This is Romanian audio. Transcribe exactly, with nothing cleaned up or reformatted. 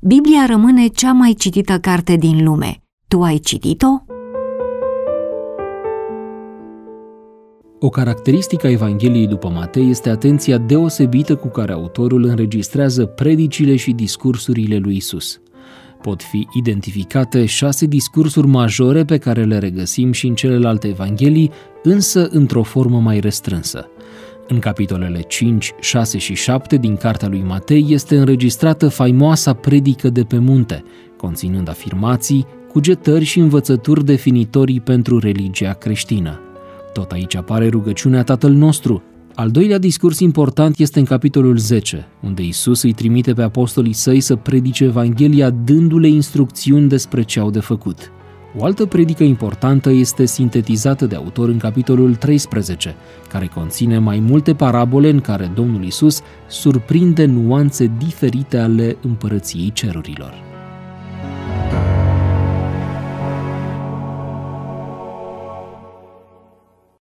Biblia rămâne cea mai citită carte din lume. Tu ai citit-o? O caracteristică a Evangheliei după Matei este atenția deosebită cu care autorul înregistrează predicile și discursurile lui Isus. Pot fi identificate șase discursuri majore pe care le regăsim și în celelalte evanghelii, însă într-o formă mai restrânsă. În capitolele cinci, șase și șapte din cartea lui Matei este înregistrată faimoasa predică de pe munte, conținând afirmații, cugetări și învățături definitorii pentru religia creștină. Tot aici apare rugăciunea Tatăl nostru. Al doilea discurs important este în capitolul zece, unde Isus îi trimite pe apostolii săi să predice Evanghelia dându-le instrucțiuni despre ce au de făcut. O altă predică importantă este sintetizată de autor în capitolul treisprezece, care conține mai multe parabole în care Domnul Isus surprinde nuanțe diferite ale împărăției cerurilor.